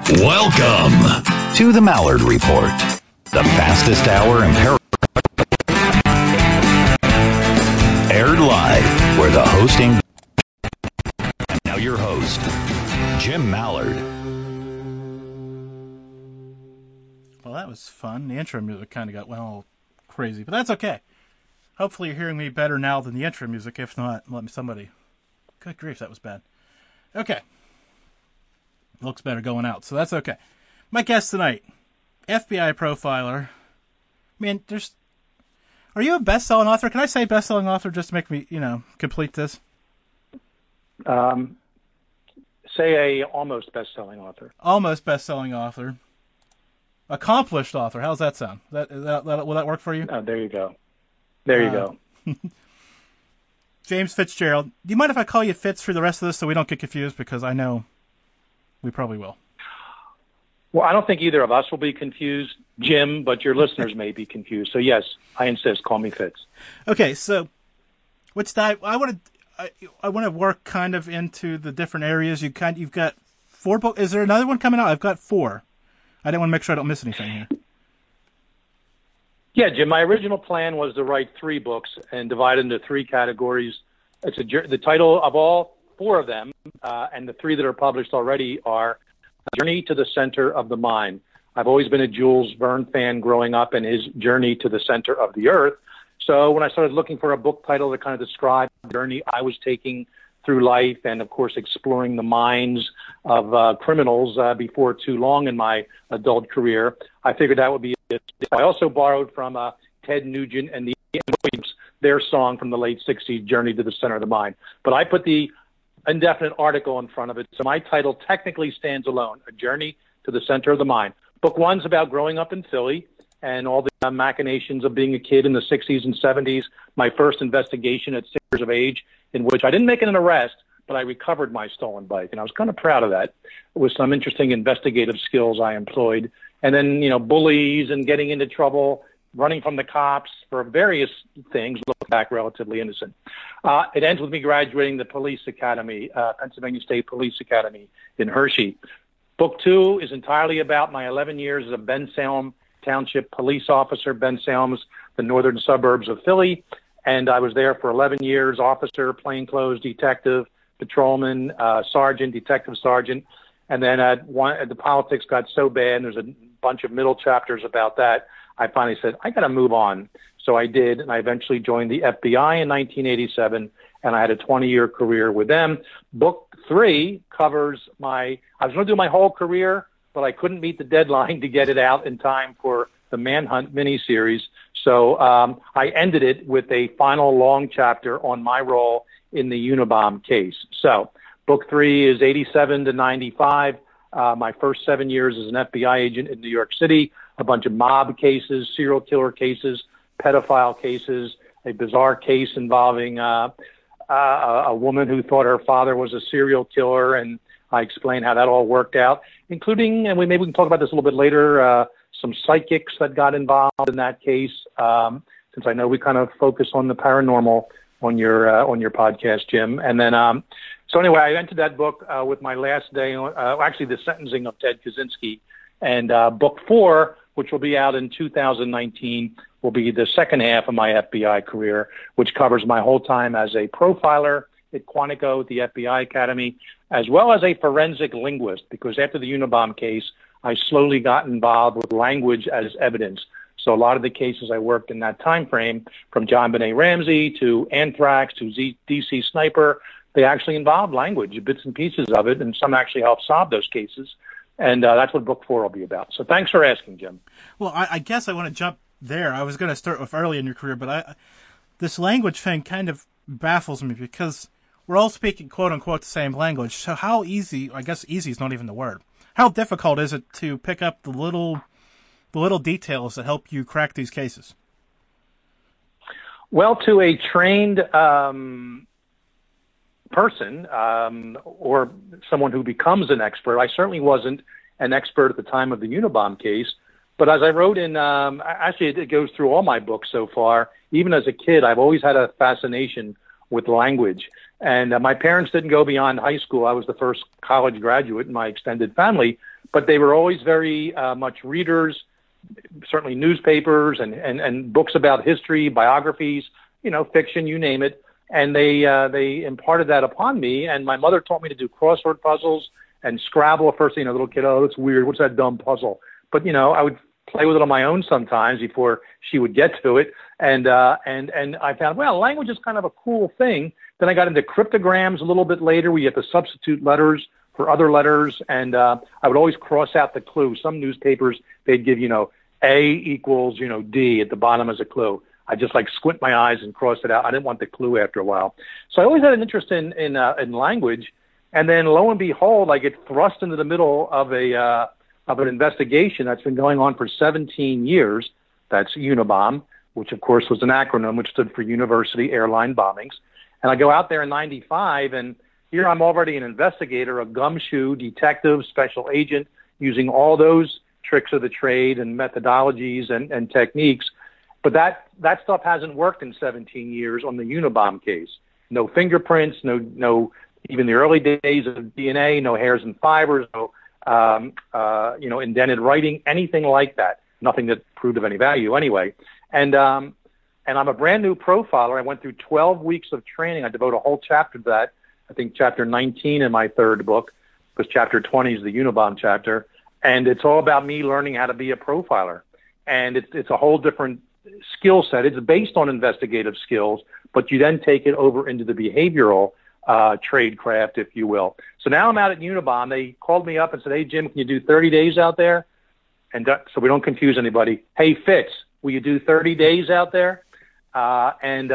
Welcome to the Mallard Report, the fastest hour in aired live, where the hosting. And now your host, Jim Mallard. Well, that was fun. The intro music kind of got all crazy, but that's okay. Hopefully you're hearing me better now than the intro music. If not, let me somebody. Good grief, that was bad. Okay. Looks better going out, so that's okay. My guest tonight, FBI profiler. Man, are you a best-selling author? Can I say best-selling author just to make me, complete this? Say a almost best-selling author. Almost best-selling author. Accomplished author. How's that sound? Will that work for you? Oh, there you go. There you go. James Fitzgerald. Do you mind if I call you Fitz for the rest of this so we don't get confused? Because I know we probably will. Well, I don't think either of us will be confused, Jim, but your listeners may be confused. So, yes, I insist. Call me Fitz. Okay, so I want to work kind of into the different areas. You've got 4 books. Is there another one coming out? I've got 4. I didn't want to make sure I don't miss anything here. Yeah, Jim, my original plan was to write 3 books and divide into 3 categories. The title of all 4 of them, and the 3 that are published already, are Journey to the Center of the Mind. I've always been a Jules Verne fan growing up, and his Journey to the Center of the Earth. So when I started looking for a book title that kind of described the journey I was taking through life, and of course exploring the minds of criminals before too long in my adult career, I figured that would be it. I also borrowed from Ted Nugent and the Williams, their song from the late 60s, Journey to the Center of the Mind. But I put the indefinite article in front of it, so my title technically stands alone, A Journey to the Center of the Mind. Book 1's about growing up in Philly and all the machinations of being a kid in the 60s and 70s, my first investigation at 6 years of age, in which I didn't make an arrest, but I recovered my stolen bike, and I was kind of proud of that. With some interesting investigative skills I employed. And then, bullies and getting into trouble, running from the cops for various things, look back relatively innocent. It ends with me graduating the police academy, Pennsylvania State Police Academy in Hershey. Book 2 is entirely about my 11 years as a Ben Salem Township police officer. Ben Salem's the northern suburbs of Philly, and I was there for 11 years, officer, plainclothes, detective, patrolman, sergeant, detective sergeant. And then the politics got so bad, and there's a bunch of middle chapters about that, I finally said, I got to move on. So I did, and I eventually joined the FBI in 1987, and I had a 20-year career with them. Book 3 covers I was going to do my whole career, but I couldn't meet the deadline to get it out in time for the Manhunt miniseries. So I ended it with a final long chapter on my role in the Unabomb case. So Book 3 is 87 to 95. My first 7 years as an FBI agent in New York City, a bunch of mob cases, serial killer cases, pedophile cases, a bizarre case involving a woman who thought her father was a serial killer, and I explained how that all worked out, including, and maybe we can talk about this a little bit later, some psychics that got involved in that case, since I know we kind of focus on the paranormal on your podcast, Jim. And then, so anyway, I entered that book with my last day, actually the sentencing of Ted Kaczynski. And Book 4, which will be out in 2019, will be the second half of my FBI career, which covers my whole time as a profiler at Quantico, at the FBI Academy, as well as a forensic linguist, because after the Unabomb case, I slowly got involved with language as evidence. So a lot of the cases I worked in that time frame, from JonBenet Ramsey to Anthrax to DC Sniper, they actually involved language, bits and pieces of it, and some actually helped solve those cases. And that's what Book 4 will be about. So thanks for asking, Jim. Well, I guess I want to jump there. I was going to start with early in your career, but this language thing kind of baffles me, because we're all speaking, quote-unquote, the same language. So how easy, I guess easy is not even the word, how difficult is it to pick up the little details that help you crack these cases? Well, to a trained person or someone who becomes an expert, I certainly wasn't an expert at the time of the Unabomb case. But as I wrote in, actually it goes through all my books so far, even as a kid, I've always had a fascination with language. And my parents didn't go beyond high school. I was the first college graduate in my extended family, but they were always very much readers, certainly newspapers and books about history, biographies, fiction, you name it. And they imparted that upon me. And my mother taught me to do crossword puzzles and Scrabble. First, little kid, oh, that's weird. What's that dumb puzzle? But, I would play with it on my own sometimes before she would get to it. And I found, well, language is kind of a cool thing. Then I got into cryptograms a little bit later. We had to substitute letters for other letters. And I would always cross out the clue. Some newspapers, they'd give, A equals, D at the bottom as a clue. I just squint my eyes and cross it out. I didn't want the clue after a while. So I always had an interest in language. And then lo and behold, I get thrust into the middle of an investigation that's been going on for 17 years. That's Unabom, which of course was an acronym which stood for University Airline Bombings. And I go out there in 95, and here I'm already an investigator, a gumshoe, detective, special agent, using all those tricks of the trade and methodologies and techniques. But that stuff hasn't worked in 17 years on the Unabom case. No fingerprints, no even the early days of DNA, no hairs and fibers, no indented writing, anything like that. Nothing that proved of any value anyway. And I'm a brand new profiler. I went through 12 weeks of training. I devote a whole chapter to that. I think chapter 19 in my third book, because chapter 20 is the Unabom chapter. And it's all about me learning how to be a profiler. And it's a whole different skill set. It's based on investigative skills, but you then take it over into the behavioral tradecraft, if you will. So now I'm out at Unabom. They called me up and said, hey, Jim, can you do 30 days out there? And so we don't confuse anybody. Hey, Fitz, will you do 30 days out there? And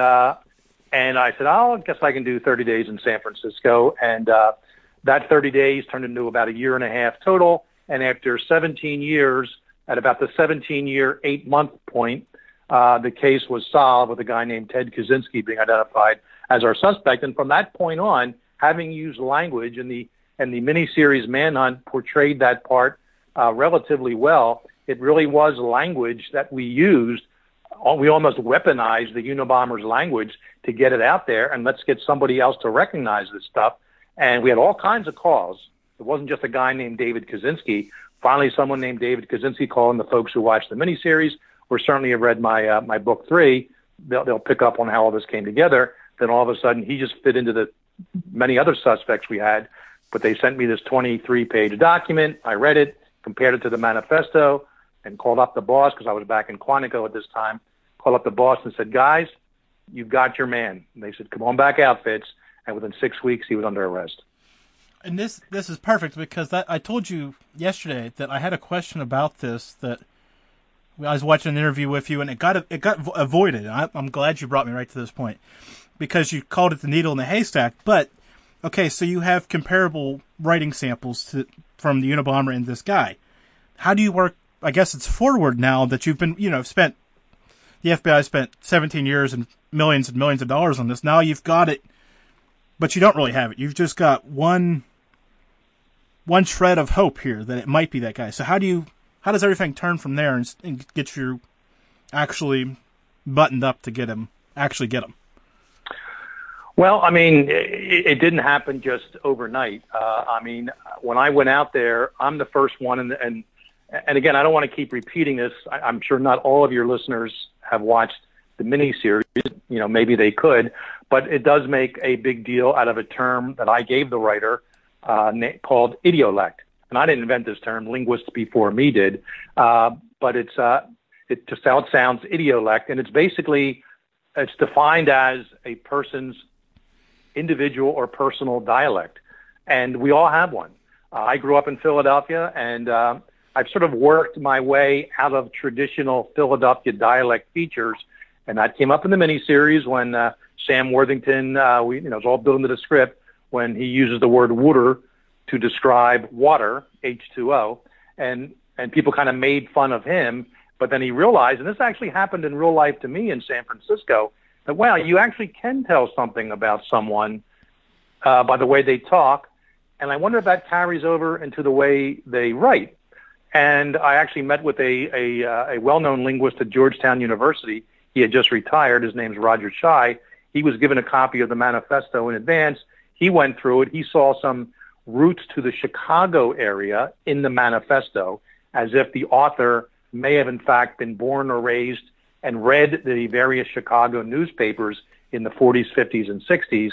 I said, I guess I can do 30 days in San Francisco. And that 30 days turned into about a year and a half total. And after 17 years, at about the 17-year, 8-month point, the case was solved with a guy named Ted Kaczynski being identified as our suspect. And from that point on, having used language, and the miniseries Manhunt portrayed that part relatively well, it really was language that we used. We almost weaponized the Unabomber's language to get it out there, and let's get somebody else to recognize this stuff. And we had all kinds of calls. It wasn't just a guy named David Kaczynski. Finally, someone named David Kaczynski calling the folks who watched the miniseries, or certainly have read my book 3. They'll pick up on how all this came together. Then all of a sudden, he just fit into the many other suspects we had. But they sent me this 23-page document. I read it, compared it to the manifesto, and called up the boss, because I was back in Quantico at this time, called up the boss and said, guys, you've got your man. And they said, come on back out, Fitz. And within 6 weeks, he was under arrest. And this is perfect, because I told you yesterday that I had a question about this, that I was watching an interview with you, and it got avoided. I'm glad you brought me right to this point, because you called it the needle in the haystack. But, okay, so you have comparable writing samples from the Unabomber and this guy. How do you work? I guess it's forward now that you've been, the FBI spent 17 years and millions of dollars on this. Now you've got it, but you don't really have it. You've just got one shred of hope here that it might be that guy. So how does everything turn from there and get you actually buttoned up to actually get him? Well, I mean, it didn't happen just overnight. When I went out there, I'm the first one, and again, I don't want to keep repeating this. I'm sure not all of your listeners have watched the miniseries. Maybe they could, but it does make a big deal out of a term that I gave the writer called idiolect. And I didn't invent this term. Linguists before me did. But it's just how it sounds, idiolect. And it's defined as a person's individual or personal dialect. And we all have one. I grew up in Philadelphia, and I've sort of worked my way out of traditional Philadelphia dialect features. And that came up in the miniseries when Sam Worthington, it's all built into the script, when he uses the word water to describe water, H2O, and people kind of made fun of him. But then he realized, and this actually happened in real life to me in San Francisco, that, wow, you actually can tell something about someone by the way they talk. And I wonder if that carries over into the way they write. And I actually met with a well-known linguist at Georgetown University. He had just retired. His name's Roger Shai. He was given a copy of the manifesto in advance. He went through it. He saw some roots to the Chicago area in the manifesto, as if the author may have in fact been born or raised and read the various Chicago newspapers in the 40s, 50s, and 60s,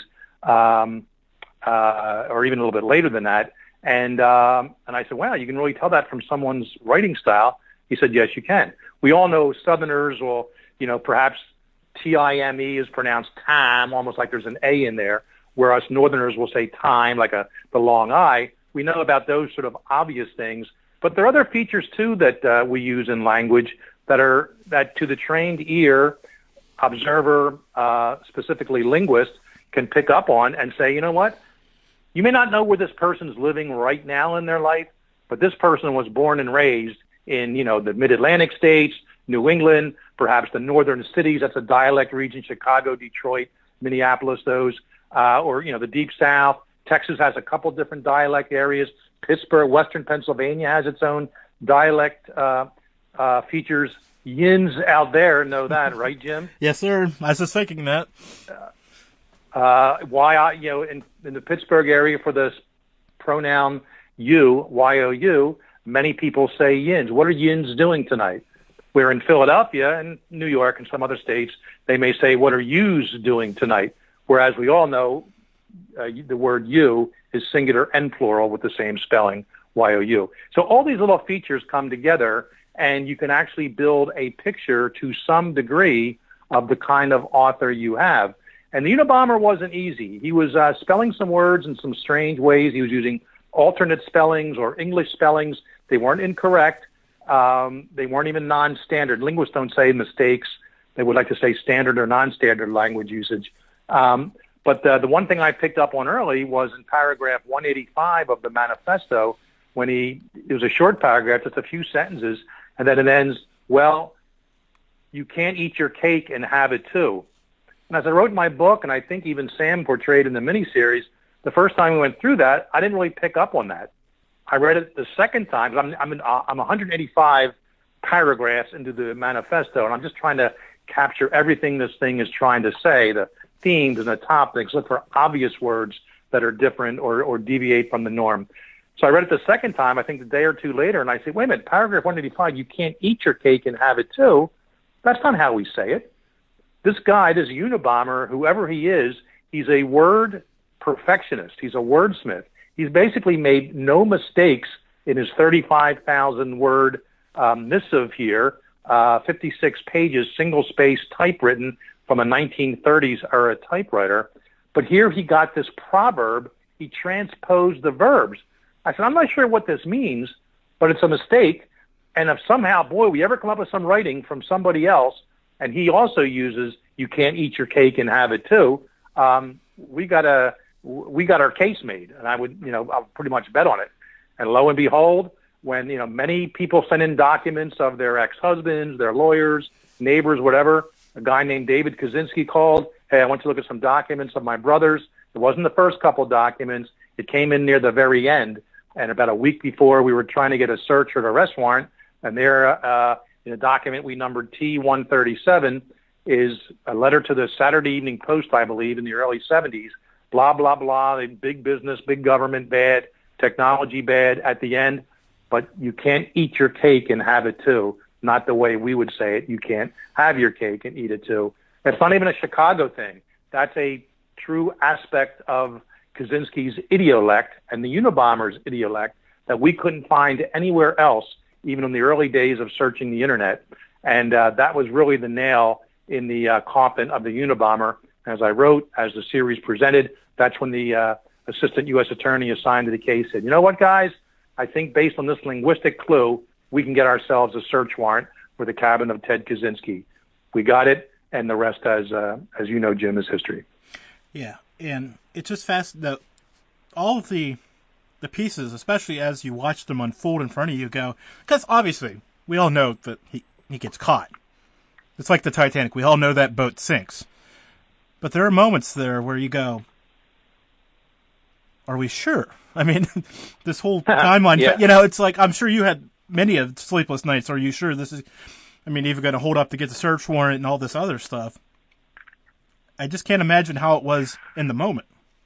or even a little bit later than that. And I said, wow, you can really tell that from someone's writing style. He said, yes, you can. We all know Southerners will, perhaps T-I-M-E is pronounced time, almost like there's an A in there, whereas Northerners will say time, like the long I. We know about those sort of obvious things, but there are other features too that we use in language that to the trained ear, observer, specifically linguist, can pick up on and say, you know what? You may not know where this person's living right now in their life, but this person was born and raised in, the mid-Atlantic states, New England, perhaps the northern cities. That's a dialect region, Chicago, Detroit, Minneapolis, those, or, the deep south. Texas has a couple different dialect areas. Pittsburgh, Western Pennsylvania has its own dialect features. Yins out there know that, right, Jim? Yes, sir. I was just thinking that. In the Pittsburgh area for the pronoun you, Y-O-U, many people say yins. What are yins doing tonight? Where in Philadelphia and New York and some other states, they may say, what are yous doing tonight? Whereas we all know the word you is singular and plural with the same spelling, Y-O-U. So all these little features come together, and you can actually build a picture to some degree of the kind of author you have. And the Unabomber wasn't easy. He was spelling some words in some strange ways. He was using alternate spellings or English spellings. They weren't incorrect. They weren't even non-standard. Linguists don't say mistakes. They would like to say standard or non-standard language usage. But the one thing I picked up on early was in paragraph 185 of the manifesto, when it was a short paragraph, just a few sentences, and then it ends, well, you can't eat your cake and have it too. And as I wrote in my book, and I think even Sam portrayed in the miniseries, the first time we went through that, I didn't really pick up on that. I read it the second time. I'm 185 paragraphs into the manifesto, and I'm just trying to capture everything this thing is trying to say, the themes and the topics, look for obvious words that are different or deviate from the norm. So I read it the second time, I think the day or two later, and I said, wait a minute, paragraph 185, you can't eat your cake and have it too. That's not how we say it. This guy, this Unabomber, whoever he is, he's a word perfectionist. He's a wordsmith. He's basically made no mistakes in his 35,000-word missive here, 56 pages, single-space typewritten from a 1930s-era typewriter. But here he got this proverb. He transposed the verbs. I said, I'm not sure what this means, but it's a mistake. And if somehow, boy, we ever come up with some writing from somebody else, and he also uses, you can't eat your cake and have it too, we got our case made, and I'll pretty much bet on it. And lo and behold, when, many people send in documents of their ex-husbands, their lawyers, neighbors, whatever, a guy named David Kaczynski called, hey, I want to look at some documents of my brother's. It wasn't the first couple documents. It came in near the very end, and about a week before we were trying to get a search or an arrest warrant, and there, in a document we numbered T-137, is a letter to the Saturday Evening Post, I believe, in the early 70s, blah, blah, blah, big business, big government, bad, technology bad at the end, but you can't eat your cake and have it too. Not the way we would say it. You can't have your cake and eat it too. It's not even a Chicago thing. That's a true aspect of Kaczynski's idiolect and the Unabomber's idiolect that we couldn't find anywhere else, even in the early days of searching the internet. And that was really the nail in the coffin of the Unabomber. As I wrote, as the series presented, that's when the assistant U.S. attorney assigned to the case said, you know what, guys? I think based on this linguistic clue, we can get ourselves a search warrant for the cabin of Ted Kaczynski. We got it, and the rest, as you know, Jim, is history. Yeah, and it's just fast that all of the pieces, especially as you watch them unfold in front of you, go, because obviously we all know that he gets caught. It's like the Titanic. We all know that boat sinks. But there are moments there where you go, are we sure? I mean, this whole timeline, yeah. It's like, I'm sure you had many of sleepless nights. Are you sure this is, even going to hold up to get the search warrant and all this other stuff? I just can't imagine how it was in the moment.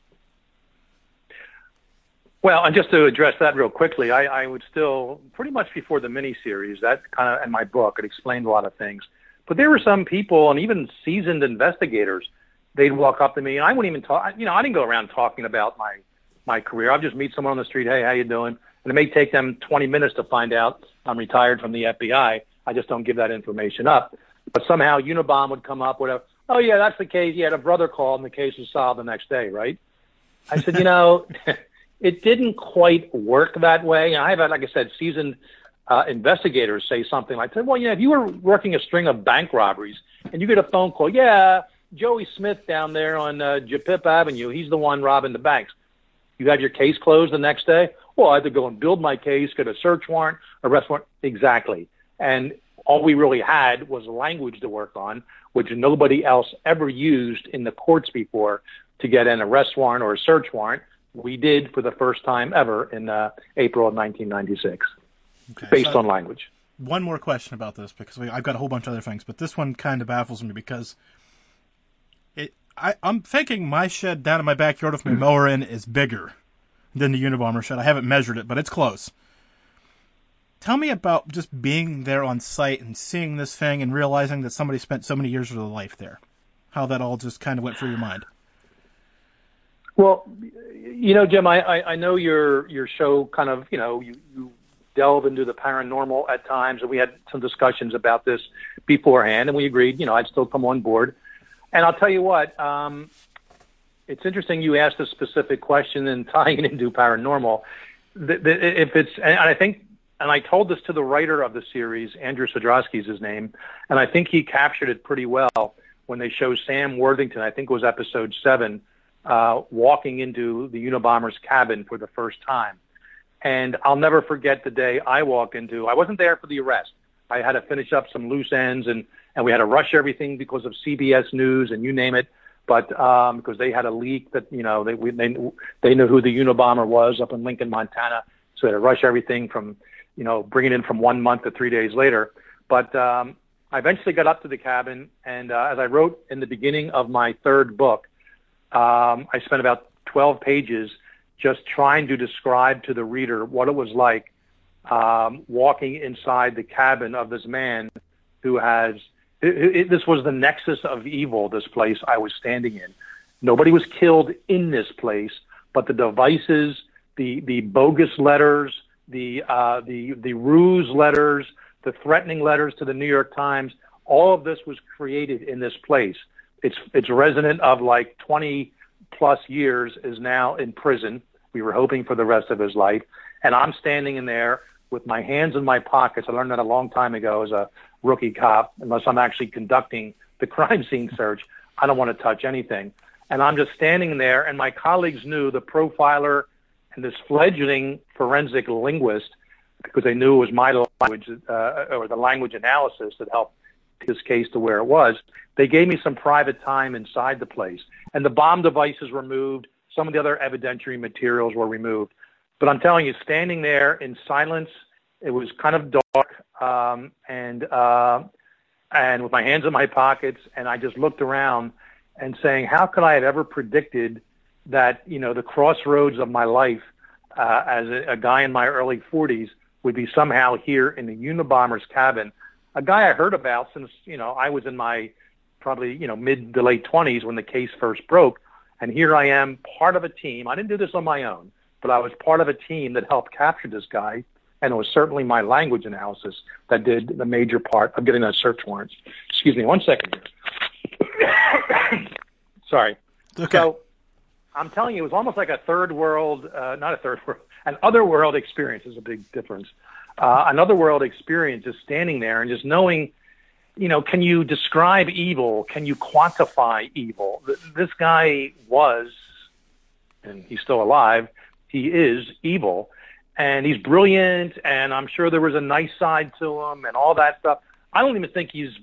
Well, and just to address that real quickly, I would still, pretty much before the miniseries, that kind of, in my book, it explained a lot of things. But there were some people, and even seasoned investigators, they'd walk up to me, and I wouldn't even talk. I didn't go around talking about my career. I'd just meet someone on the street, hey, how you doing? And it may take them 20 minutes to find out I'm retired from the FBI. I just don't give that information up. But somehow Unabom would come up with oh, yeah, that's the case. He had a brother call, and the case was solved the next day, right? I said, it didn't quite work that way. I've had, like I said, seasoned investigators say something like that. Well, if you were working a string of bank robberies and you get a phone call, yeah, Joey Smith down there on Japip Avenue, he's the one robbing the banks. You had your case closed the next day? Well, I had to go and build my case, get a search warrant, arrest warrant. Exactly. And all we really had was language to work on, which nobody else ever used in the courts before to get an arrest warrant or a search warrant. We did for the first time ever in April of 1996, based on language. One more question about this, because I've got a whole bunch of other things, but this one kind of baffles me because I'm thinking my shed down in my backyard with my mower in is bigger than the Unabomber shed. I haven't measured it, but it's close. Tell me about just being there on site and seeing this thing and realizing that somebody spent so many years of their life there. How that all just kind of went through your mind. Well, Jim, I know your show kind of, you delve into the paranormal at times, and we had some discussions about this beforehand, and we agreed, I'd still come on board. And I'll tell you what, it's interesting you asked a specific question and tying it into paranormal. If it's, and I think, and I told this to the writer of the series, Andrew Sadrowski is his name, and I think he captured it pretty well when they show Sam Worthington, I think it was episode 7, walking into the Unabomber's cabin for the first time. And I'll never forget the day I walked into, I wasn't there for the arrest. I had to finish up some loose ends, and we had to rush everything because of CBS News and you name it. But because they had a leak that, they knew who the Unabomber was up in Lincoln, Montana. So they had to rush everything from, bring it in from 1 month to 3 days later. But I eventually got up to the cabin, and as I wrote in the beginning of my third book, I spent about 12 pages just trying to describe to the reader what it was like walking inside the cabin of this man who has, this was the nexus of evil, this place I was standing in. Nobody was killed in this place, but the devices, the bogus letters, the ruse letters, the threatening letters to the New York Times, all of this was created in this place. Its resident of like 20 plus years is now in prison. We were hoping for the rest of his life. And I'm standing in there with my hands in my pockets. I learned that a long time ago as a rookie cop. Unless I'm actually conducting the crime scene search, I don't want to touch anything. And I'm just standing there, and my colleagues knew, the profiler and this fledgling forensic linguist, because they knew it was my language, or the language analysis that helped this case to where it was. They gave me some private time inside the place, and the bomb devices were removed. Some of the other evidentiary materials were removed. But I'm telling you, standing there in silence, it was kind of dark, and with my hands in my pockets, and I just looked around and saying, how could I have ever predicted that, the crossroads of my life as a guy in my early 40s would be somehow here in the Unabomber's cabin, a guy I heard about since, I was in my probably, mid to late 20s when the case first broke. And here I am, part of a team. I didn't do this on my own, but I was part of a team that helped capture this guy. And it was certainly my language analysis that did the major part of getting those search warrants. Excuse me, 1 second here. Sorry. Okay. So I'm telling you, it was almost like a third world, not a third world, an other world experience is a big difference. Another world experience, just standing there and just knowing, can you describe evil? Can you quantify evil? This guy was, and he's still alive, he is evil, and he's brilliant, and I'm sure there was a nice side to him and all that stuff. I don't even think he's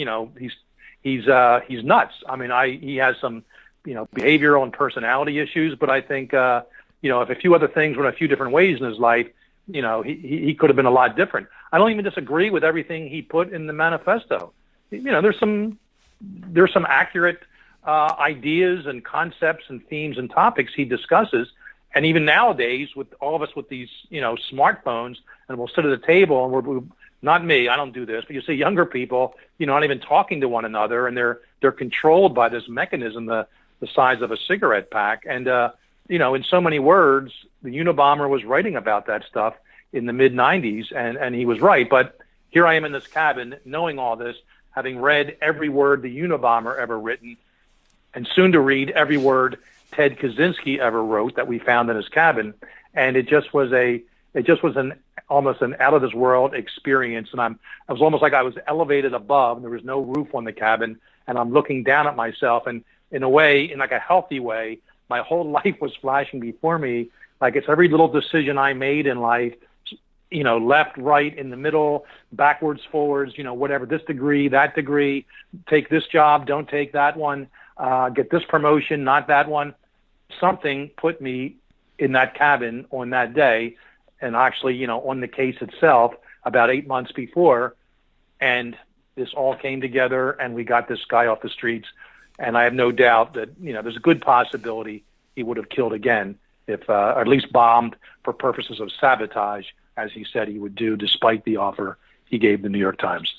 nuts. I mean, he has some, behavioral and personality issues, but I think, if a few other things went a few different ways in his life, he could have been a lot different. I don't even disagree with everything he put in the manifesto. There's some accurate ideas and concepts and themes and topics he discusses. And even nowadays, with all of us with these, smartphones, and we'll sit at a table and we're not me, I don't do this, but you see younger people, not even talking to one another, and they're controlled by this mechanism, the size of a cigarette pack. And, in so many words, the Unabomber was writing about that stuff in the mid-'90s, and he was right. But here I am in this cabin, knowing all this, having read every word the Unabomber ever written, and soon to read every word Ted Kaczynski ever wrote that we found in his cabin. And it just was almost an out of this world experience. And I was almost like I was elevated above, and there was no roof on the cabin, and I'm looking down at myself, and in a way, in like a healthy way, my whole life was flashing before me. Like it's every little decision I made in life, left, right, in the middle, backwards, forwards, whatever, this degree, that degree, take this job, don't take that one, get this promotion, not that one. Something put me in that cabin on that day, and actually, on the case itself about 8 months before, and this all came together, and we got this guy off the streets. And I have no doubt that, there's a good possibility he would have killed again if, or at least bombed for purposes of sabotage, as he said he would do, despite the offer he gave the New York Times.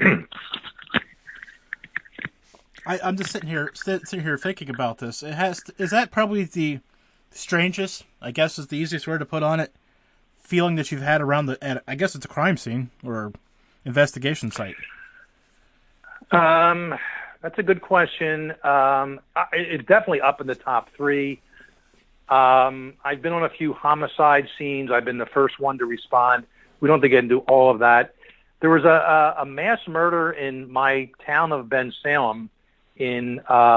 I'm just sitting here thinking about this. Is that probably the strangest, I guess is the easiest word to put on it, feeling that you've had around I guess it's a crime scene or investigation site? That's a good question. It's definitely up in the top three. I've been on a few homicide scenes. I've been the first one to respond. We don't have to get into all of that. There was a mass murder in my town of Bensalem in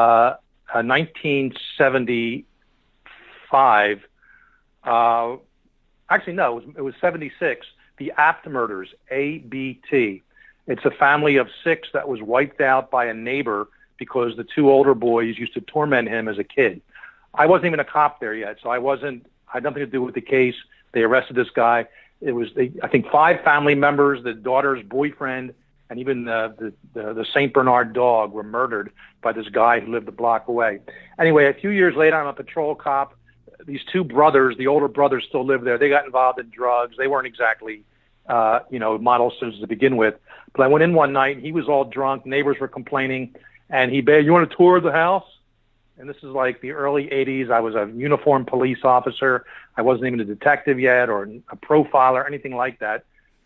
1975. Actually, no, it was 76. The Abt murders, ABT. It's a family of 6 that was wiped out by a neighbor because the 2 older boys used to torment him as a kid. I wasn't even a cop there yet, so I had nothing to do with the case. They arrested this guy. It was, I think, 5 family members, the daughter's boyfriend, and even the St. Bernard dog were murdered by this guy who lived a block away. Anyway, a few years later, I'm a patrol cop. These 2 brothers, the older brothers, still live there. They got involved in drugs. They weren't exactly, model citizens to begin with. But I went in one night, and he was all drunk. Neighbors were complaining, and he begged, "You want a tour of the house?" And this is like the early 80s. I was a uniformed police officer. I wasn't even a detective yet or a profiler, anything like that.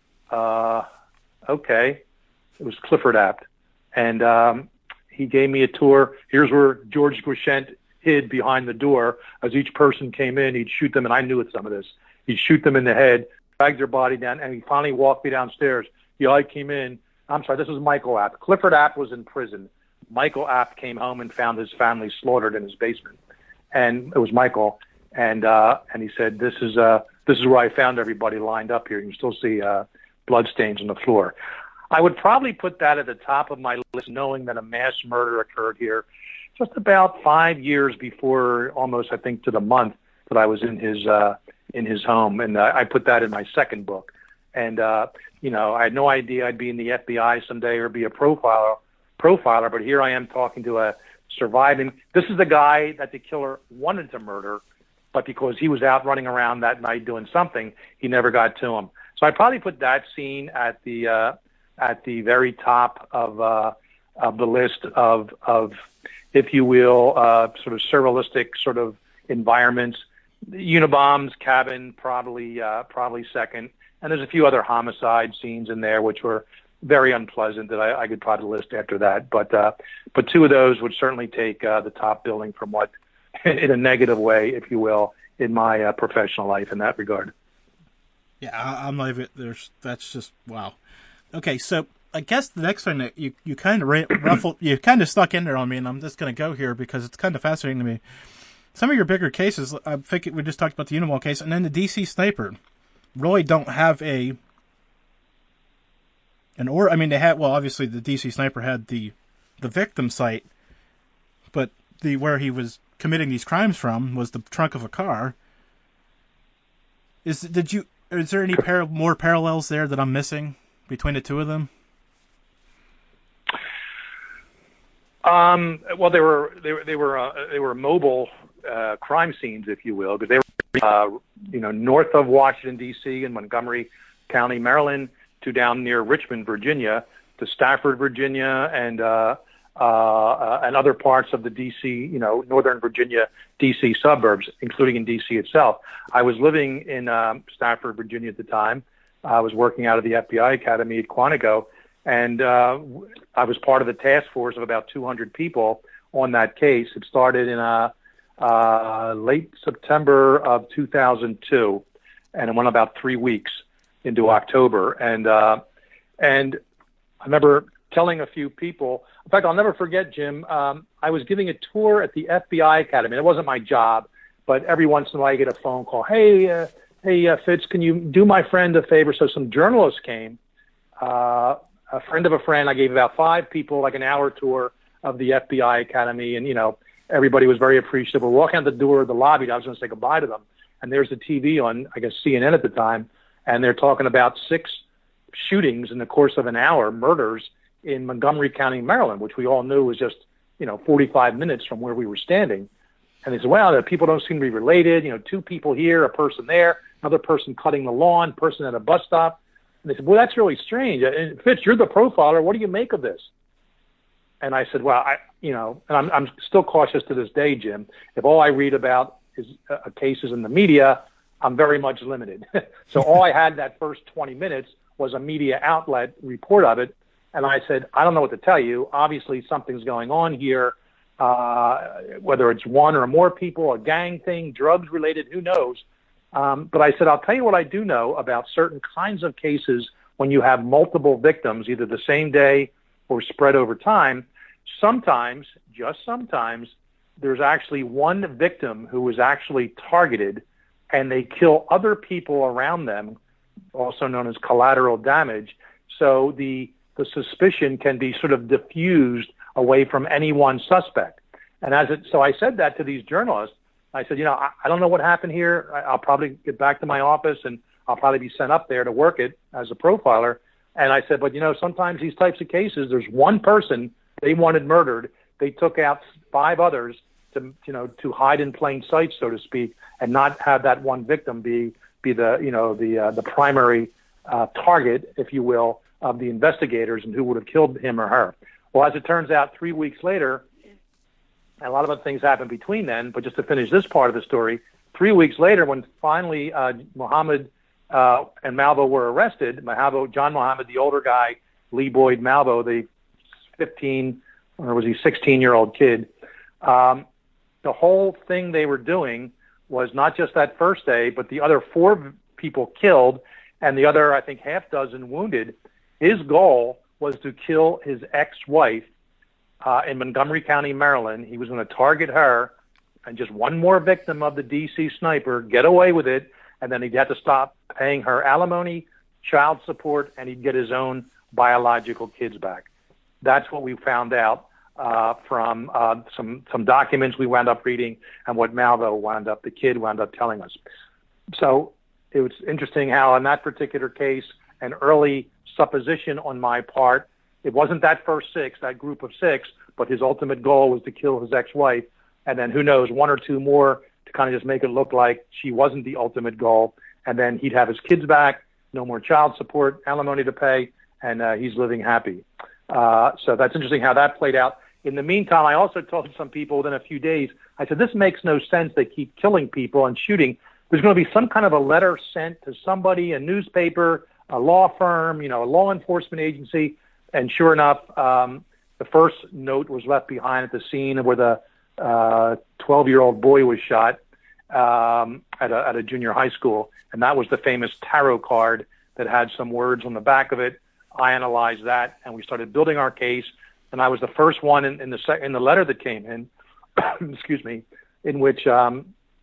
Okay. It was Clifford Abt. And he gave me a tour. Here's where George Grisent hid behind the door. As each person came in, he'd shoot them, and I knew some of this. He'd shoot them in the head, drag their body down, and he finally walked me downstairs. Yeah, I came in. I'm sorry, this is Michael Abt. Clifford Abt was in prison. Michael Abt came home and found his family slaughtered in his basement. And it was Michael. And he said, this is where I found everybody lined up here. You can still see bloodstains on the floor. I would probably put that at the top of my list, knowing that a mass murder occurred here just about 5 years before, almost, I think, to the month that I was in his home. And I put that in my second book. And, I had no idea I'd be in the FBI someday or be a profiler, but here I am talking to a surviving. This is the guy that the killer wanted to murder, but because he was out running around that night doing something, he never got to him. So I probably put that scene at the very top of the list of, if you will, sort of surrealistic sort of environments. Unabom's cabin probably second, and there's a few other homicide scenes in there which were very unpleasant that I could probably list after that. But 2 of those would certainly take the top billing from what, in a negative way, if you will, in my professional life in that regard. Yeah, I'm not even, that's just, wow. Okay, so I guess the next thing that you kind of ruffled, you kind of stuck in there on me, and I'm just going to go here because it's kind of fascinating to me. Some of your bigger cases, I think we just talked about the Unabomber case, and then the DC Sniper, really don't have they had, well, obviously the DC Sniper had the victim site, but where he was committing these crimes from was the trunk of a car. Is there any more parallels there that I'm missing between the 2 of them? Well, they were mobile crime scenes, if you will, because they were north of Washington D.C. in Montgomery County, Maryland, to down near Richmond, Virginia, to Stafford, Virginia, and other parts of the D.C. Northern Virginia D.C. suburbs, including in D.C. itself. I was living in Stafford, Virginia at the time. I was working out of the FBI Academy at Quantico. And I was part of the task force of about 200 people on that case. It started in late September of 2002, and it went about 3 weeks into October. And I remember telling a few people. In fact, I'll never forget, Jim. I was giving a tour at the FBI Academy. It wasn't my job, but every once in a while I get a phone call. Hey, Fitz, can you do my friend a favor? So some journalists came. A friend of a friend. I gave about 5 people like an hour tour of the FBI Academy, and everybody was very appreciative. We're walking out the door of the lobby. I was going to say goodbye to them, and there's the TV on, I guess, CNN at the time, and they're talking about 6 shootings in the course of an hour, murders in Montgomery County, Maryland, which we all knew was just 45 minutes from where we were standing. And they said, "Wow, the people don't seem to be related. 2 people here, a person there, another person cutting the lawn, person at a bus stop." And they said, "Well, that's really strange. And Fitz, you're the profiler. What do you make of this?" And I said, "Well, and I'm still cautious to this day, Jim. If all I read about is cases in the media, I'm very much limited." So all I had that first 20 minutes was a media outlet report of it. And I said, "I don't know what to tell you. Obviously, something's going on here, whether it's one or more people, a gang thing, drugs related, who knows?" But I said, "I'll tell you what I do know about certain kinds of cases when you have multiple victims, either the same day or spread over time. Sometimes, just sometimes, there's actually one victim who is actually targeted, and they kill other people around them, also known as collateral damage. So the suspicion can be sort of diffused away from any one suspect." And so I said that to these journalists. I said, I don't know what happened here. I'll probably get back to my office, and I'll probably be sent up there to work it as a profiler. And I said, but, sometimes these types of cases, there's one person they wanted murdered. They took out 5 others to hide in plain sight, so to speak, and not have that one victim be the primary target, if you will, of the investigators and who would have killed him or her. Well, as it turns out, 3 weeks later, and a lot of other things happened between then, but just to finish this part of the story, 3 weeks later, when finally Muhammad and Malvo were arrested, John Muhammad, the older guy, Lee Boyd Malvo, the 16-year-old kid, the whole thing they were doing was not just that first day, but the other 4 people killed and the other, I think, half dozen wounded. His goal was to kill his ex-wife in Montgomery County, Maryland. He was going to target her and just one more victim of the D.C. sniper, get away with it, and then he'd have to stop paying her alimony, child support, and he'd get his own biological kids back. That's what we found out from some documents we wound up reading and what Malvo the kid wound up telling us. So it was interesting how in that particular case, an early supposition on my part, it wasn't that first 6, that group of 6, but his ultimate goal was to kill his ex-wife. And then who knows, 1 or 2 more to kind of just make it look like she wasn't the ultimate goal. And then he'd have his kids back, no more child support, alimony to pay, and he's living happy. So that's interesting how that played out. In the meantime, I also told some people within a few days, I said, this makes no sense. They keep killing people and shooting. There's going to be some kind of a letter sent to somebody, a newspaper, a law firm, a law enforcement agency. And sure enough, the first note was left behind at the scene where the 12-year-old boy was shot at a junior high school. And that was the famous tarot card that had some words on the back of it. I analyzed that, and we started building our case. And I was the first one in the letter that came in, excuse me, in which I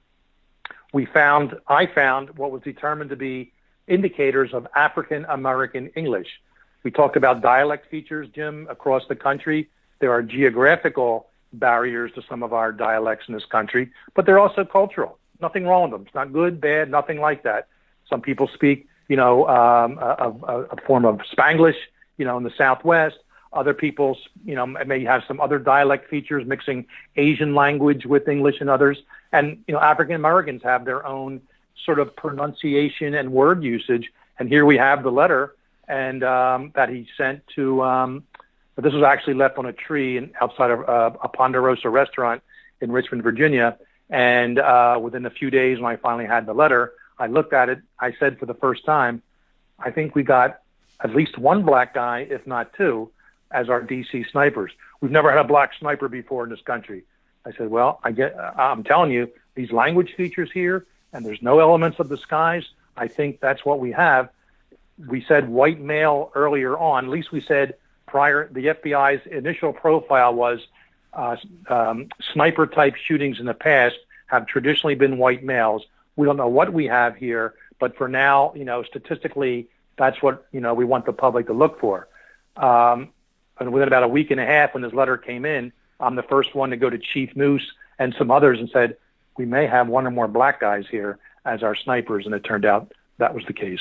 found what was determined to be indicators of African American English. We talked about dialect features, Jim, across the country. There are geographical barriers to some of our dialects in this country, but they're also cultural. Nothing wrong with them. It's not good, bad, nothing like that. Some people speak, a form of Spanglish, in the Southwest. Other people, may have some other dialect features, mixing Asian language with English and others. And, African Americans have their own sort of pronunciation and word usage. And here we have the letter and that he sent to, but this was actually left on a tree outside of a Ponderosa restaurant in Richmond, Virginia. And within a few days, when I finally had the letter, I looked at it. I said for the first time, I think we got at least one black guy, if not two, as our DC snipers. We've never had a black sniper before in this country. I said, well, I'm telling you, these language features here, and there's no elements of disguise. I think that's what we have. We said white male earlier on. At least we said prior, the FBI's initial profile was sniper-type shootings in the past have traditionally been white males. We don't know what we have here, but for now, statistically, that's what, we want the public to look for. And within about a week and a half, when this letter came in, I'm the first one to go to Chief Moose and some others and said, we may have one or more black guys here as our snipers, and it turned out that was the case.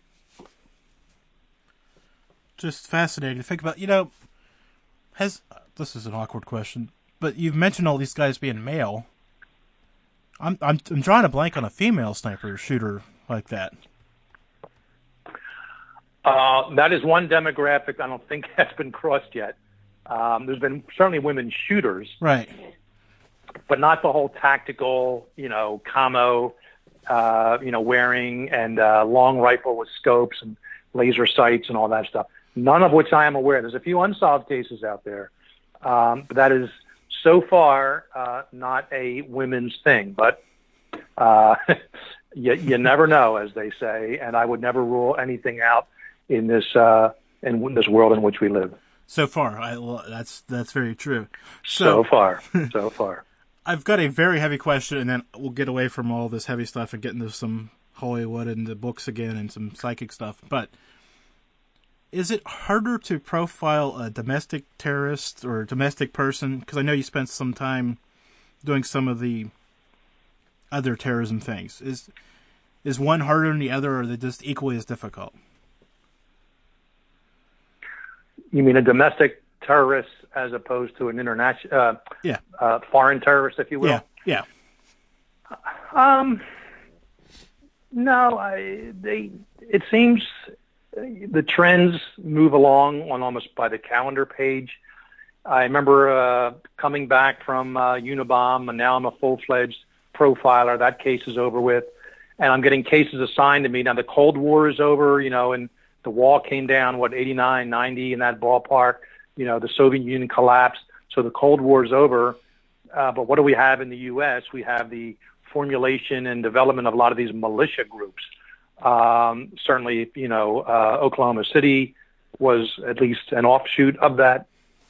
Just fascinating to think about. This is an awkward question, but you've mentioned all these guys being male. I'm drawing a blank on a female sniper shooter like that. That is one demographic I don't think has been crossed yet. There's been certainly women shooters, right? But not the whole tactical, camo, wearing and long rifle with scopes and laser sights and all that stuff. None of which I am aware. There's a few unsolved cases out there, but that is so far not a women's thing. But you never know, as they say, and I would never rule anything out in this world in which we live. So far, that's very true. So far. I've got a very heavy question, and then we'll get away from all this heavy stuff and get into some Hollywood and the books again and some psychic stuff. But is it harder to profile a domestic terrorist or domestic person? Because I know you spent some time doing some of the other terrorism things. Is one harder than the other, or are they just equally as difficult? You mean a domestic terrorist as opposed to an international, foreign terrorist, if you will? Yeah. No, it seems the trends move along on almost by the calendar page. I remember coming back from Unabomb, and now I'm a full-fledged profiler. That case is over with, and I'm getting cases assigned to me. Now the Cold War is over, and the wall came down, 89, 90, in that ballpark. The Soviet Union collapsed, so the Cold War is over. But what do we have in the U.S.? We have the formulation and development of a lot of these militia groups. Certainly, Oklahoma City was at least an offshoot of that.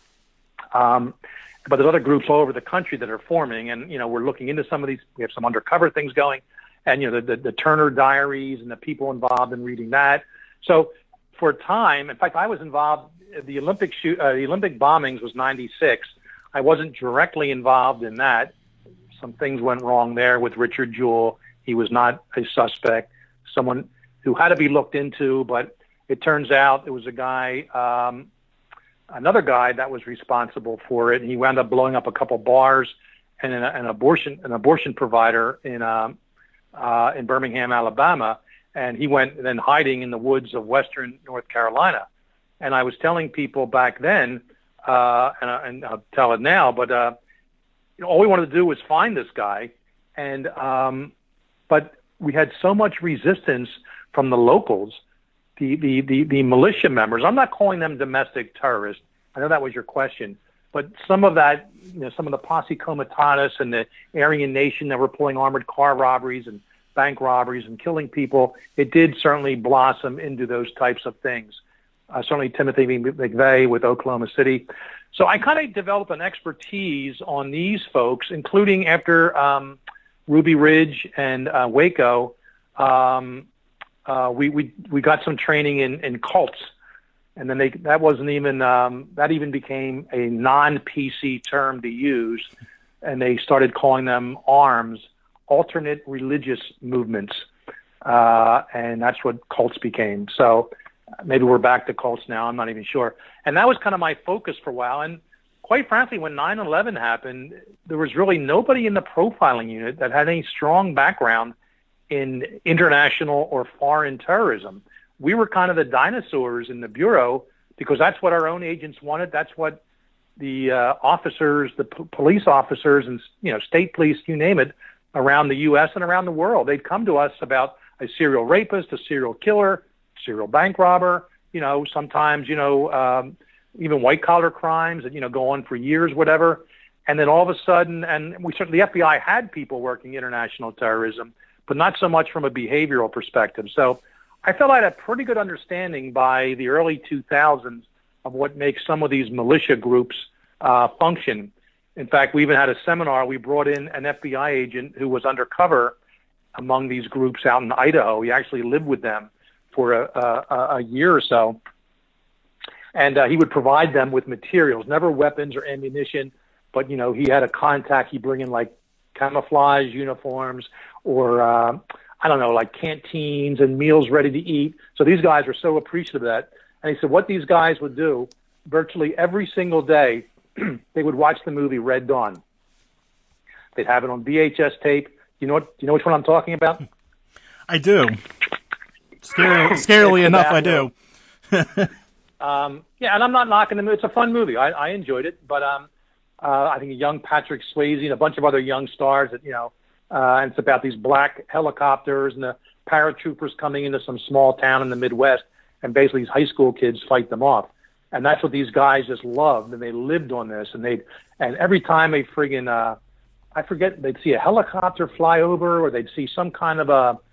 But there's other groups all over the country that are forming, and, we're looking into some of these. We have some undercover things going, and, the Turner Diaries and the people involved in reading that. So for a time, in fact, I was involved. The Olympic bombings was 96. I wasn't directly involved in that. Some things went wrong there with Richard Jewell. He was not a suspect, someone who had to be looked into, but it turns out it was a guy, another guy that was responsible for it. And he wound up blowing up a couple bars and an abortion provider in Birmingham, Alabama. And he went then hiding in the woods of western North Carolina. And I was telling people back then, and I'll tell it now, but all we wanted to do was find this guy, and but we had so much resistance from the locals, the militia members. I'm not calling them domestic terrorists. I know that was your question, but some of that, some of the Posse Comitatus and the Aryan Nation that were pulling armored car robberies and bank robberies and killing people, it did certainly blossom into those types of things. Certainly Timothy McVeigh with Oklahoma City. So I kind of developed an expertise on these folks, including after Ruby Ridge and Waco. We got some training in cults, and then that even became a non-PC term to use, and they started calling them ARMS, alternate religious movements, and that's what cults became. So maybe we're back to cults now. I'm not even sure. And that was kind of my focus for a while. And quite frankly, when 9/11 happened, there was really nobody in the profiling unit that had any strong background in international or foreign terrorism. We were kind of the dinosaurs in the Bureau because that's what our own agents wanted. That's what the officers, the police officers and, state police, you name it, around the U.S. and around the world. They'd come to us about a serial rapist, a serial killer, serial bank robber, sometimes, even white-collar crimes that, go on for years, whatever. And then all of a sudden, and the FBI had people working international terrorism, but not so much from a behavioral perspective. So I felt I had a pretty good understanding by the early 2000s of what makes some of these militia groups function. In fact, we even had a seminar. We brought in an FBI agent who was undercover among these groups out in Idaho. He actually lived with them for a year or so. And he would provide them with materials, never weapons or ammunition, but, he had a contact. He'd bring in, like, camouflage uniforms or, like canteens and meals ready to eat. So these guys were so appreciative of that. And he said what these guys would do virtually every single day, they would watch the movie Red Dawn. They'd have it on VHS tape. Do you know which one I'm talking about? I do. Scarily enough, I do. Yeah, and I'm not knocking the movie. It's a fun movie. I enjoyed it, but I think a young Patrick Swayze and a bunch of other young stars that, and it's about these black helicopters and the paratroopers coming into some small town in the Midwest, and basically these high school kids fight them off. And that's what these guys just loved, and they lived on this. And every time they friggin', I forget, they'd see a helicopter fly over, or they'd see some kind of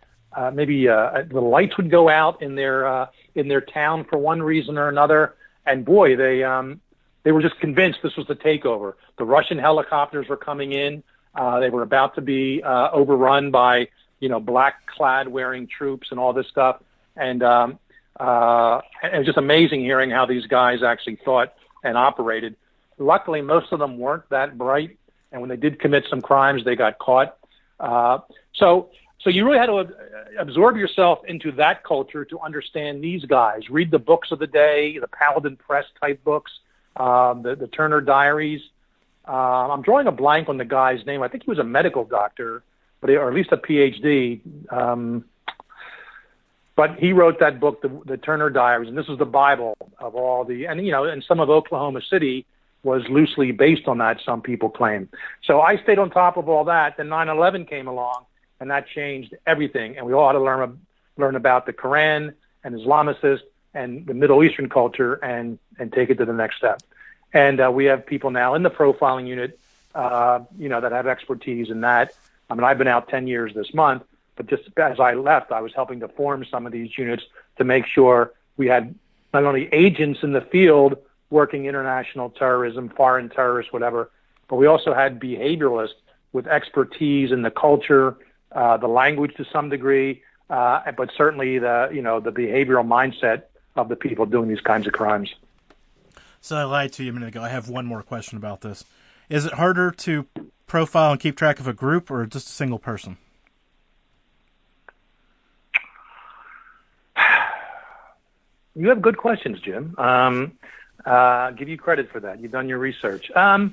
the lights would go out in their town for one reason or another. And boy, they were just convinced this was the takeover. The Russian helicopters were coming in. They were about to be overrun by, black clad wearing troops and all this stuff. And it was just amazing hearing how these guys actually thought and operated. Luckily, most of them weren't that bright. And when they did commit some crimes, they got caught. So you really had to absorb yourself into that culture to understand these guys. Read the books of the day, the Paladin Press type books, the Turner Diaries. I'm drawing a blank on the guy's name. I think he was a medical doctor, or at least a PhD. But he wrote that book, the Turner Diaries, and this is the Bible of all and some of Oklahoma City was loosely based on that, some people claim. So I stayed on top of all that. Then 9/11 came along, and that changed everything. And we all had to learn about the Quran and Islamicist and the Middle Eastern culture and take it to the next step. And we have people now in the profiling unit, that have expertise in that. I mean, I've been out 10 years this month, but just as I left, I was helping to form some of these units to make sure we had not only agents in the field working international terrorism, foreign terrorists, whatever, but we also had behavioralists with expertise in the culture, the language to some degree, but certainly the behavioral mindset of the people doing these kinds of crimes. So I lied to you a minute ago. I have one more question about this. Is it harder to profile and keep track of a group or just a single person? You have good questions, Jim. Give you credit for that. You've done your research.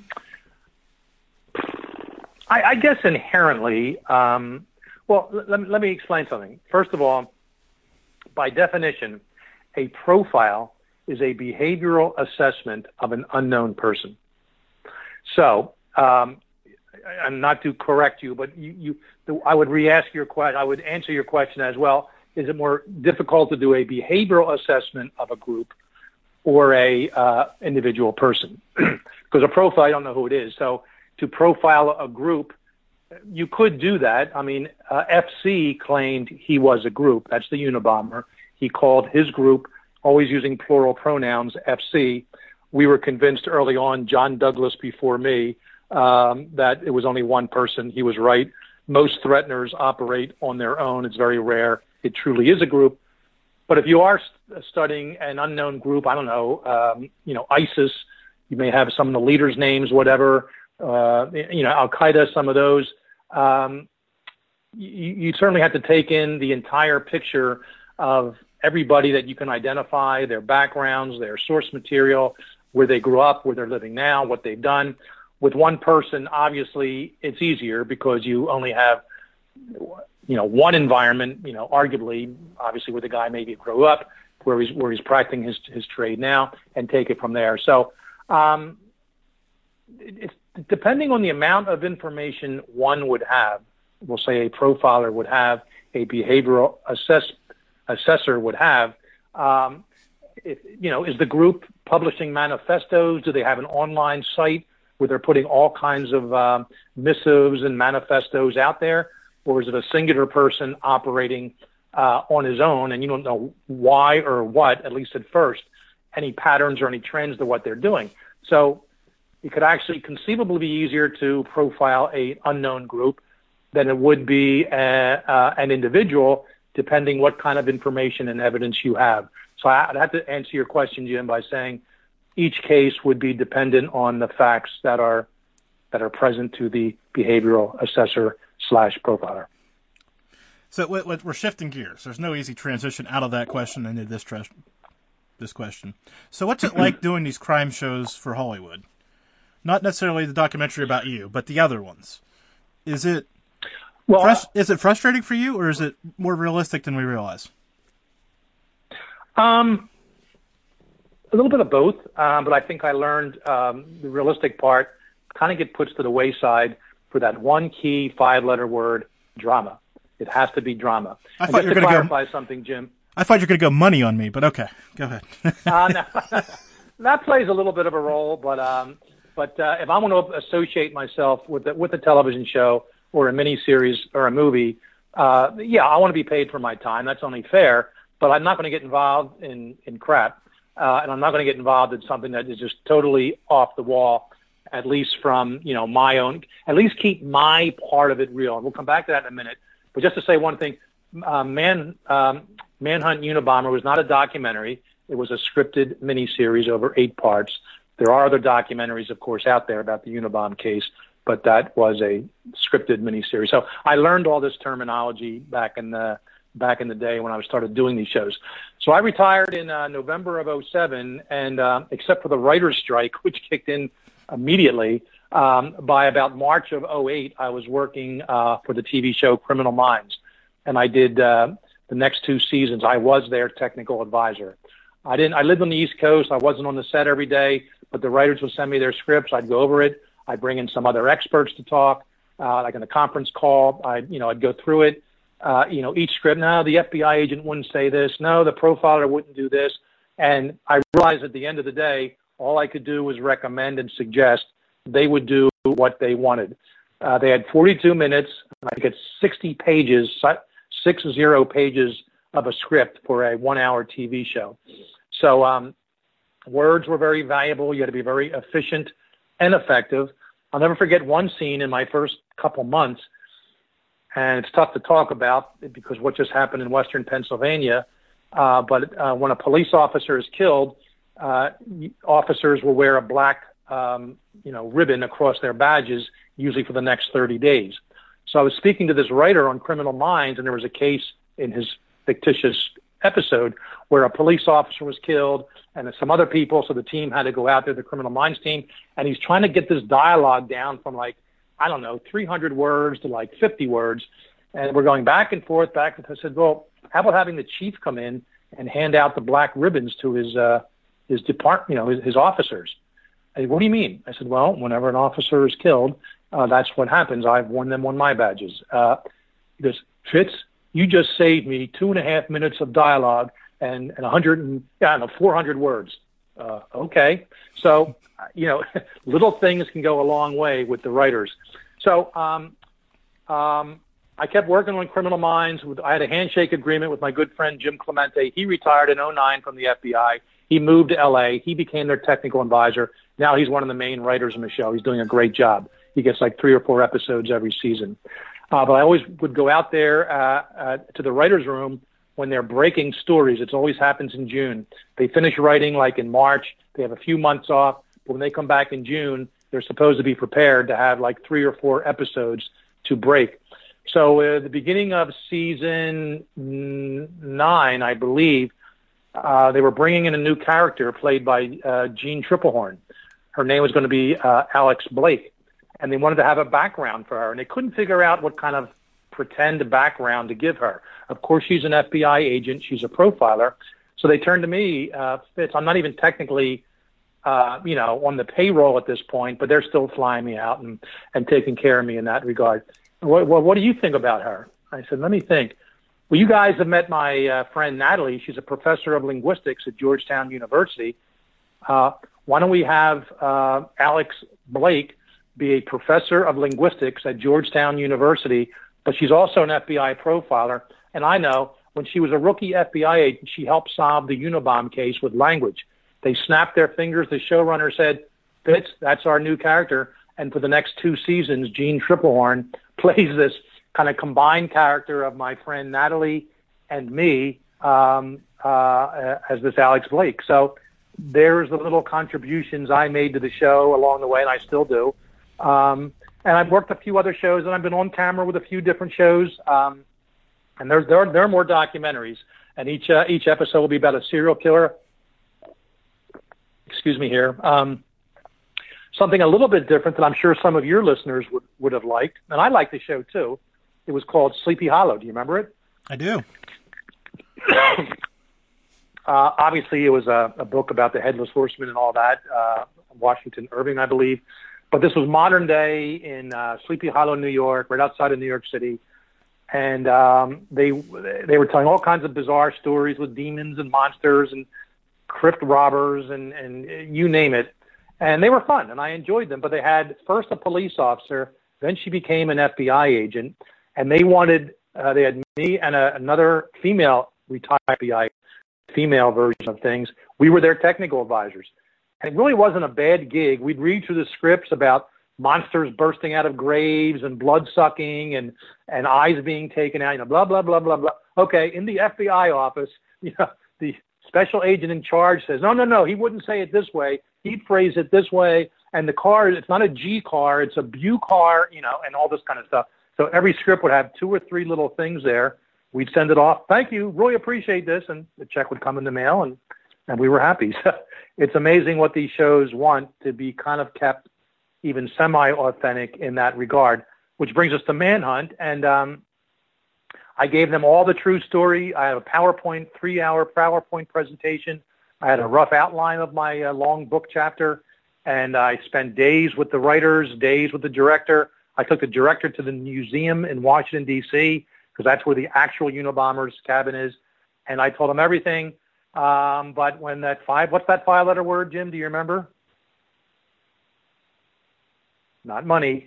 I guess inherently, let me explain something. First of all, by definition, a profile is a behavioral assessment of an unknown person. So, and not to correct you, but I would re-ask your question. I would answer your question as well. Is it more difficult to do a behavioral assessment of a group or a individual person? Because a profile, I don't know who it is. So to profile a group, you could do that. I mean, FC claimed he was a group. That's the Unabomber. He called his group, always using plural pronouns, FC. We were convinced early on, John Douglas before me, that it was only one person. He was right. Most threateners operate on their own. It's very rare. It truly is a group. But if you are studying an unknown group, I don't know, ISIS, you may have some of the leaders' names, whatever, Al-Qaeda, some of those. You certainly have to take in the entire picture of everybody that you can identify, their backgrounds, their source material, where they grew up, where they're living now, what they've done. With one person, obviously, it's easier because you only have, one environment, arguably, obviously, where the guy maybe grew up, where he's practicing his trade now, and take it from there. So, it's depending on the amount of information one would have. We'll say a profiler would have, a behavioral assessor would have. Is the group publishing manifestos? Do they have an online site where they're putting all kinds of missives and manifestos out there? Or is it a singular person operating on his own, and you don't know why or what, at least at first, any patterns or any trends to what they're doing? So it could actually conceivably be easier to profile an unknown group than it would be an individual, depending what kind of information and evidence you have. So I'd have to answer your question, Jim, by saying each case would be dependent on the facts that are present to the behavioral assessor / profiler. So we're shifting gears. There's no easy transition out of that question into this question. So what's it like doing these crime shows for Hollywood? Not necessarily the documentary about you, but the other ones. Is it frustrating for you, or is it more realistic than we realize? A little bit of both, but I think I learned the realistic part kind of get put to the wayside for that one key 5-letter word, drama. It has to be drama. I thought you were going to clarify something, Jim. I thought you were going to go money on me, but okay, go ahead. No, that plays a little bit of a role, but if I'm going to associate myself with a television show or a miniseries or a movie, I want to be paid for my time. That's only fair. But I'm not going to get involved in crap, and I'm not going to get involved in something that is just totally off the wall. At least from my own. At least keep my part of it real. And we'll come back to that in a minute. But just to say one thing, Manhunt Unabomber was not a documentary. It was a scripted miniseries over 8 parts. There are other documentaries, of course, out there about the Unabomber case, but that was a scripted miniseries. So I learned all this terminology back in the day when I started doing these shows. So I retired in November of 2007, and except for the writer's strike, which kicked in immediately, by about March of 2008, I was working for the TV show Criminal Minds, and I did the next 2 seasons. I was their technical advisor. I lived on the East Coast. I wasn't on the set every day, but the writers would send me their scripts. I'd go over it. I'd bring in some other experts to talk, like in a conference call. I'd go through it. Each script. No, the FBI agent wouldn't say this. No, the profiler wouldn't do this. And I realized at the end of the day, all I could do was recommend and suggest. They would do what they wanted. They had 42 minutes. I think it's 60 pages of a script for a 1-hour TV show. So words were very valuable. You had to be very efficient and effective. I'll never forget one scene in my first couple months, and it's tough to talk about because what just happened in Western Pennsylvania. But when a police officer is killed, officers will wear a black, ribbon across their badges, usually for the next 30 days. So I was speaking to this writer on Criminal Minds, and there was a case in his fictitious episode where a police officer was killed and some other people. So the team had to go out there, the Criminal Minds team, and he's trying to get this dialogue down from 300 words to 50 words. And we're going back and forth. I said, well, how about having the chief come in and hand out the black ribbons to his department, his officers? I said, what do you mean? I said, well, whenever an officer is killed, that's what happens. I've worn them on my badges. He goes, Fitz, you just saved me 2.5 minutes of dialogue and 400 words. Okay. So, little things can go a long way with the writers. So, I kept working on Criminal Minds. I had a handshake agreement with my good friend, Jim Clemente. He retired in 2009 from the FBI. He moved to LA. He became their technical advisor. Now he's one of the main writers on the show. He's doing a great job. He gets 3 or 4 episodes every season. But I always would go out there to the writer's room when they're breaking stories. It always happens in June. They finish writing in March. They have a few months off. But when they come back in June, they're supposed to be prepared to have 3 or 4 episodes to break. So at the beginning of season 9, I believe, they were bringing in a new character played by Jean Triplehorn. Her name was going to be Alex Blake, and they wanted to have a background for her, and they couldn't figure out what kind of pretend background to give her. Of course, she's an FBI agent. She's a profiler. So they turned to me, Fitz. I'm not even technically, on the payroll at this point, but they're still flying me out and taking care of me in that regard. What do you think about her? I said, let me think. Well, you guys have met my friend Natalie. She's a professor of linguistics at Georgetown University. Why don't we have Alex Blake be a professor of linguistics at Georgetown University, but she's also an FBI profiler. And I know when she was a rookie FBI agent, she helped solve the Unabomb case with language. They snapped their fingers. The showrunner said, Fitz, that's our new character. And for the next 2 seasons, Jean Triplehorn plays this kind of combined character of my friend Natalie and me as this Alex Blake. So there's the little contributions I made to the show along the way, and I still do. And I've worked a few other shows, and I've been on camera with a few different shows. And there are more documentaries, and each episode will be about a serial killer. Excuse me here. Something a little bit different that I'm sure some of your listeners would have liked, and I liked the show too. It was called Sleepy Hollow. Do you remember it? I do. Obviously, it was a book about the Headless Horseman and all that, Washington Irving, I believe. But this was modern day in Sleepy Hollow, New York, right outside of New York City. And they were telling all kinds of bizarre stories with demons and monsters and crypt robbers and you name it. And they were fun, and I enjoyed them. But they had first a police officer, then she became an FBI agent, and they had me and another female retired FBI, female version of things. We were their technical advisors. And it really wasn't a bad gig. We'd read through the scripts about monsters bursting out of graves and blood sucking and eyes being taken out, blah, blah, blah, blah, blah. Okay, in the FBI office, the special agent in charge says, no, he wouldn't say it this way. He'd phrase it this way. And the car, it's not a G car, it's a Bu car, and all this kind of stuff. So every script would have 2 or 3 little things there. We'd send it off. Thank you. Really appreciate this. And the check would come in the mail, and we were happy. So it's amazing what these shows want to be kind of kept even semi-authentic in that regard, which brings us to Manhunt. And I gave them all the true story. I had a 3-hour PowerPoint presentation. I had a rough outline of my long book chapter, and I spent days with the writers, days with the director. I took the director to the museum in Washington, D.C., because that's where the actual Unabomber's cabin is, and I told him everything. But when what's that 5-letter word, Jim? Do you remember? Not money.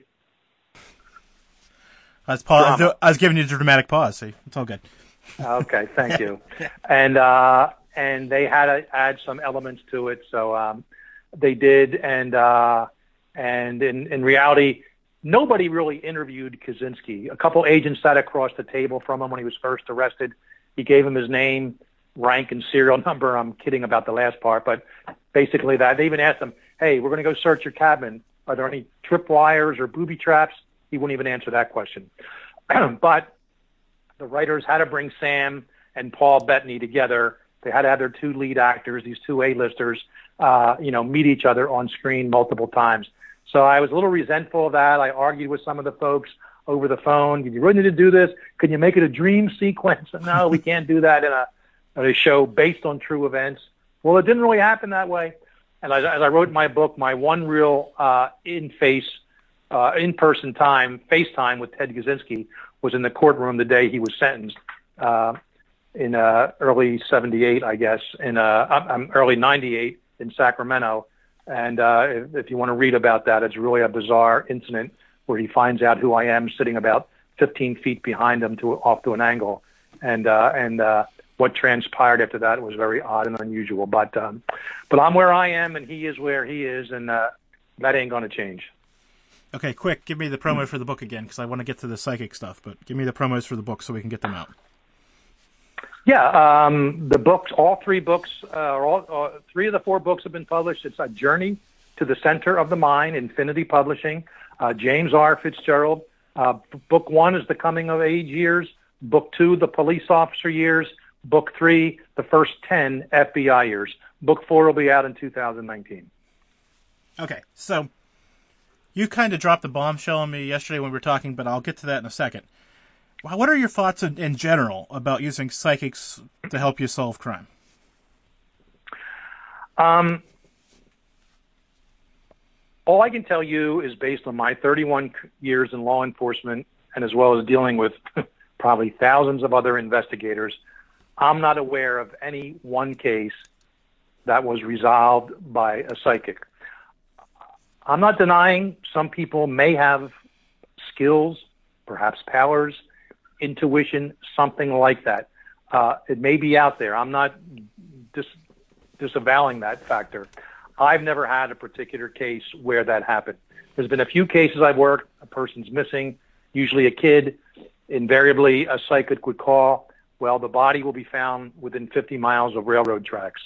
I was giving you the dramatic pause. See, it's all good. Okay, thank you. And they had to add some elements to it, so they did. And in reality, nobody really interviewed Kaczynski. A couple agents sat across the table from him when he was first arrested. He gave him his name, rank, and serial number. I'm kidding about the last part, but basically that. They even asked him, hey, we're going to go search your cabin. Are there any tripwires or booby traps? He wouldn't even answer that question. But the writers had to bring Sam and Paul Bettany together. They had to have their 2 lead actors, these 2 A-listers, meet each other on screen multiple times. So I was a little resentful of that. I argued with some of the folks over the phone. Did you really need to do this? Can you make it a dream sequence? No, we can't do that in a show based on true events. Well, it didn't really happen that way. And as I wrote in my book, my one real in-person time, FaceTime with Ted Kaczynski was in the courtroom the day he was sentenced in early 78, I guess, in early 98 in Sacramento. And if you want to read about that, it's really a bizarre incident where he finds out who I am sitting about 15 feet behind him off to an angle. And what transpired after that was very odd and unusual. But I'm where I am, and he is where he is, and that ain't going to change. Okay, quick, give me the promo for the book again, because I want to get to the psychic stuff, but give me the promos for the book so we can get them out. Yeah, the books, all 3 books, 3 of the 4 books have been published. It's A Journey to the Center of the Mind, Infinity Publishing, James R. Fitzgerald. Book 1 is the coming of age years. Book 2, the police officer years. Book 3, The First 10 FBIers. Book 4 will be out in 2019. Okay, so you kind of dropped the bombshell on me yesterday when we were talking, but I'll get to that in a second. What are your thoughts in general about using psychics to help you solve crime? All I can tell you is based on my 31 years in law enforcement and as well as dealing with probably thousands of other investigators, I'm not aware of any one case that was resolved by a psychic. I'm not denying some people may have skills, perhaps powers, intuition, something like that. It may be out there. I'm not disavowing that factor. I've never had a particular case where that happened. There's been a few cases I've worked. A person's missing, usually a kid. Invariably, a psychic would call, well, the body will be found within 50 miles of railroad tracks.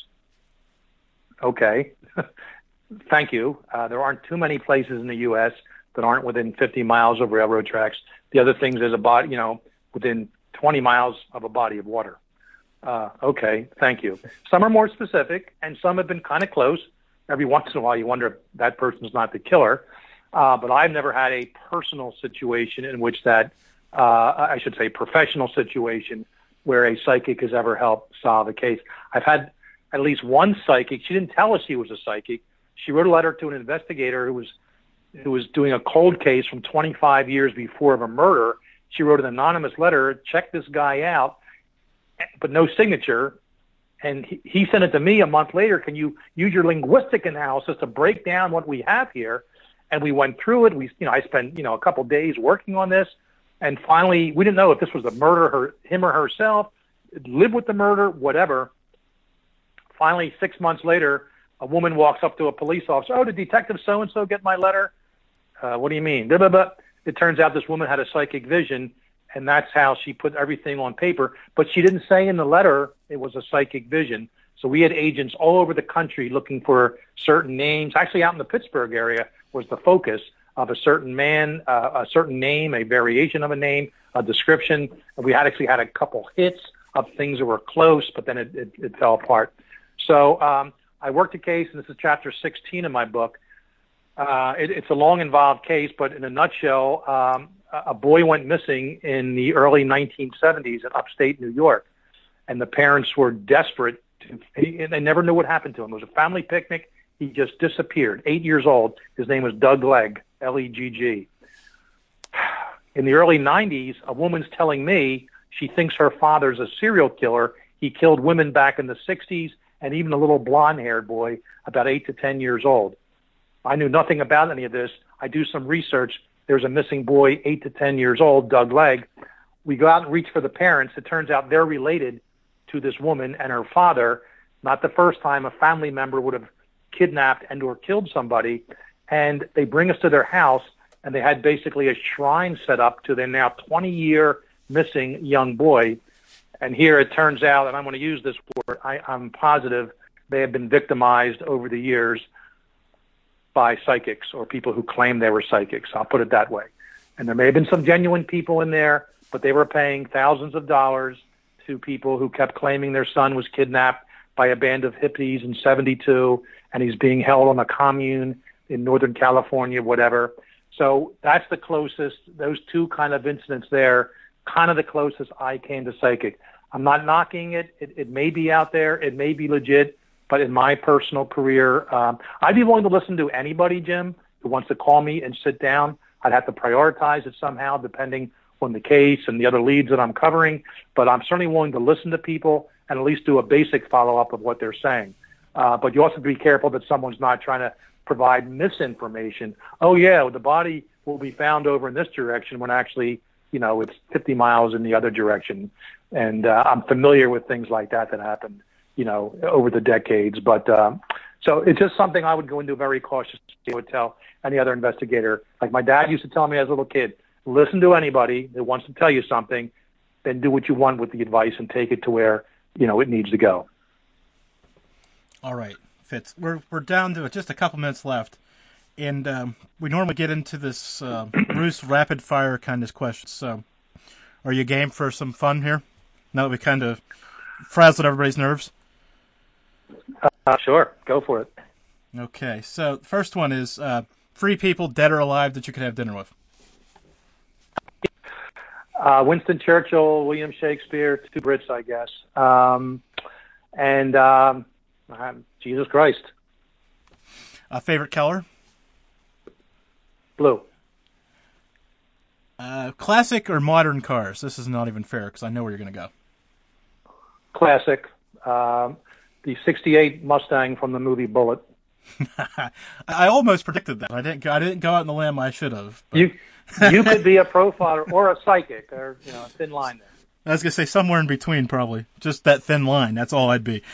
Okay. Thank you. There aren't too many places in the U.S. that aren't within 50 miles of railroad tracks. The other thing is a body, within 20 miles of a body of water. Okay, thank you. Some are more specific, and some have been kind of close. Every once in a while, you wonder if that person's not the killer. But I've never had a personal situation in which that, I should say professional situation, where a psychic has ever helped solve a case. I've had at least one psychic. She didn't tell us she was a psychic. She wrote a letter to an investigator who was doing a cold case from 25 years before of a murder. She wrote an anonymous letter, check this guy out, but no signature. And he sent it to me a month later. Can you use your linguistic analysis to break down what we have here? And we went through it. I spent, a couple days working on this. And finally, we didn't know if this was a murder, him or herself, live with the murder, whatever. Finally, 6 months later, a woman walks up to a police officer. Oh, did Detective so-and-so get my letter? What do you mean? Blah, blah, blah. It turns out this woman had a psychic vision, and that's how she put everything on paper. But she didn't say in the letter it was a psychic vision. So we had agents all over the country looking for certain names. Actually, out in the Pittsburgh area was the focus of a certain man, a certain name, a variation of a name, a description. And we actually had a couple hits of things that were close, but then it fell apart. So I worked a case, and this is chapter 16 of my book. It's a long, involved case, but in a nutshell, a boy went missing in the early 1970s in upstate New York, and the parents were desperate. They never knew what happened to him. It was a family picnic. He just disappeared. 8 years old. His name was Doug Legg, Legg. In the early 90s, a woman's telling me she thinks her father's a serial killer. He killed women back in the 60s and even a little blonde-haired boy about 8 to 10 years old. I knew nothing about any of this. I do some research. There's a missing boy, 8 to 10 years old, Doug Legg. We go out and reach for the parents. It turns out they're related to this woman and her father. Not the first time a family member would have kidnapped and or killed somebody. And they bring us to their house, and they had basically a shrine set up to their now 20-year missing young boy. And here it turns out, and I'm going to use this word, I'm positive they have been victimized over the years by psychics or people who claim they were psychics. I'll put it that way. And there may have been some genuine people in there, but they were paying thousands of dollars to people who kept claiming their son was kidnapped by a band of hippies in 72, and he's being held on a commune in Northern California, whatever. So that's the closest, those two kind of incidents there, kind of the closest I came to psychic. I'm not knocking it. It may be out there. It may be legit. But in my personal career, I'd be willing to listen to anybody, Jim, who wants to call me and sit down. I'd have to prioritize it somehow depending on the case and the other leads that I'm covering. But I'm certainly willing to listen to people and at least do a basic follow-up of what they're saying. But you also have to be careful that someone's not trying to provide misinformation. Oh, yeah, the body will be found over in this direction when actually, it's 50 miles in the other direction. And I'm familiar with things like that happened, over the decades. But so it's just something I would go into very cautiously. I would tell any other investigator, like my dad used to tell me as a little kid, listen to anybody that wants to tell you something, then do what you want with the advice and take it to where, it needs to go. All right, Fitz. We're down to just a couple minutes left. And we normally get into this Bruce rapid fire kind of questions. So are you game for some fun here? Now that we kind of frazzled everybody's nerves? Sure, go for it. Okay, so the first one is 3 people, dead or alive, that you could have dinner with. Winston Churchill, William Shakespeare, 2 Brits, I guess, and Jesus Christ. Favorite color? Blue. Classic or modern cars? This is not even fair because I know where you're going to go. Classic. The 68 Mustang from the movie Bullet. I almost predicted that. I didn't go out on the limb. I should have. But... You could be a profiler or a psychic, or a thin line there. I was gonna say somewhere in between, probably. Just that thin line. That's all I'd be.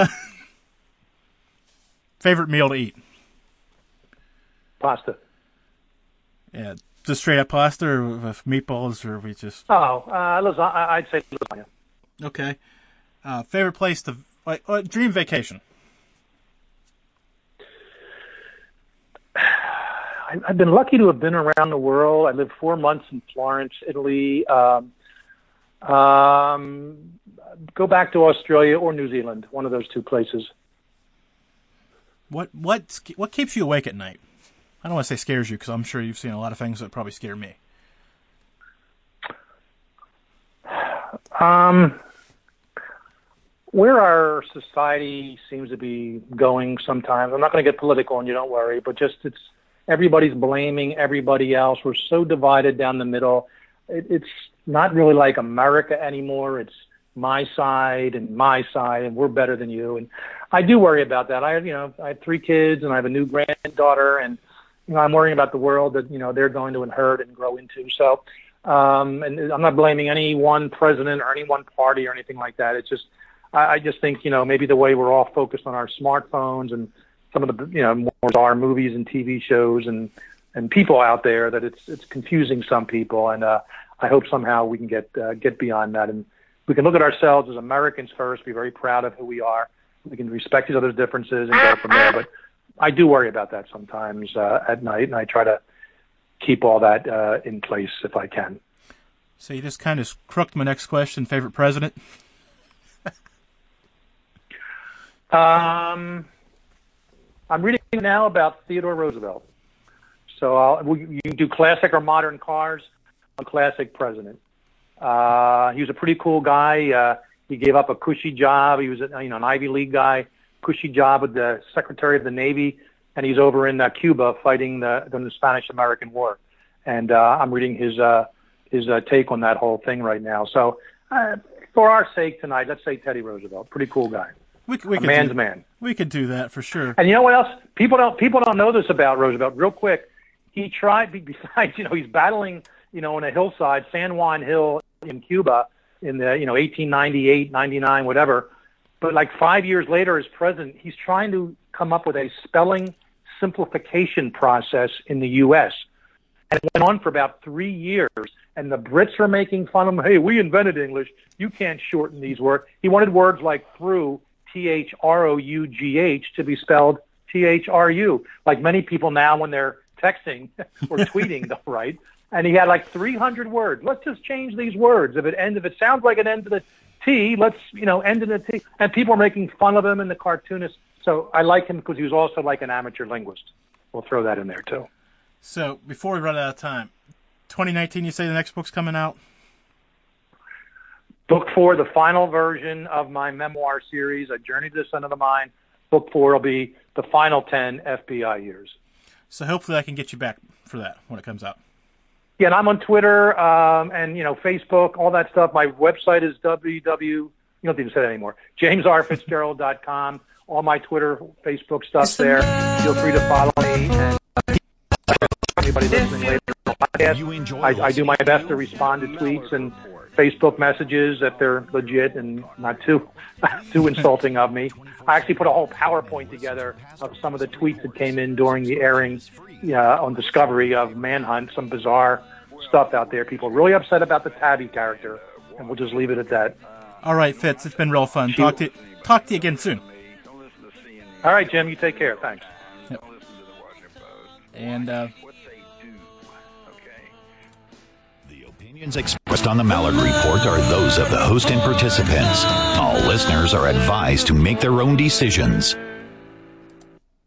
Favorite meal to eat? Pasta. Yeah, just straight up pasta, or with meatballs, or we just. I'd say lasagna. Okay. Favorite place to dream vacation? I've been lucky to have been around the world. I lived 4 months in Florence, Italy. Go back to Australia or New Zealand, one of those 2 places. What keeps you awake at night? I don't want to say scares you, because I'm sure you've seen a lot of things that probably scare me. Where our society seems to be going sometimes, I'm not going to get political, and you don't worry, but just everybody's blaming everybody else. We're so divided down the middle. It's not really like America anymore. It's my side, and we're better than you. And I do worry about that. I have 3 kids, and I have a new granddaughter, and I'm worrying about the world that they're going to inherit and grow into. So, and I'm not blaming any one president or any one party or anything like that. It's just I just think maybe the way we're all focused on our smartphones and some of the more bizarre movies and TV shows and people out there, that it's confusing some people, and I hope somehow we can get beyond that, and we can look at ourselves as Americans first, be very proud of who we are. We can respect each other's differences and go from there. But I do worry about that sometimes at night, and I try to keep all that in place if I can. So you just kind of crooked my next question. Favorite president? I'm reading now about Theodore Roosevelt. So you can do classic or modern cars. A classic president. He was a pretty cool guy. He gave up a cushy job. He was an Ivy League guy, cushy job with the Secretary of the Navy, and he's over in Cuba fighting the Spanish-American War. And I'm reading his take on that whole thing right now. So for our sake tonight, let's say Teddy Roosevelt. Pretty cool guy. A man's man. We could do that for sure. And you know what else? People don't know this about Roosevelt. Real quick, he tried. Besides, he's battling, in a hillside, San Juan Hill in Cuba, in the 1898, 99, whatever. But like 5 years later, as president, he's trying to come up with a spelling simplification process in the U.S. And it went on for about 3 years. And the Brits are making fun of him. Hey, we invented English. You can't shorten these words. He wanted words like through, THROUGH, to be spelled THRU. Like many people now when they're texting or tweeting, they'll write. And he had like 300 words. Let's just change these words. If it sounds like it ends with a T, let's, end in a T. And people are making fun of him and the cartoonists. So I like him because he was also like an amateur linguist. We'll throw that in there too. So before we run out of time, 2019, you say the next book's coming out? Book 4, the final version of my memoir series, A Journey to the Center of the Mind. Book 4 will be the final 10 FBI years. So hopefully I can get you back for that when it comes out. Yeah, and I'm on Twitter and Facebook, all that stuff. My website is you don't need to say that anymore, JamesRFitzgerald.com. All my Twitter, Facebook stuff's there. Feel free to follow me. And anybody listening later on the podcast, I do my best to respond to tweets and Facebook messages if they're legit and not too insulting of me. I actually put a whole PowerPoint together of some of the tweets that came in during the airing on Discovery of Manhunt, some bizarre stuff out there. People really upset about the Tabby character, and we'll just leave it at that. All right, Fitz, it's been real fun. Talk to you again soon. All right, Jim, you take care. Thanks. Yep. And the opinions expressed expressed on the Mallard Report are those of the host and participants. All listeners are advised to make their own decisions.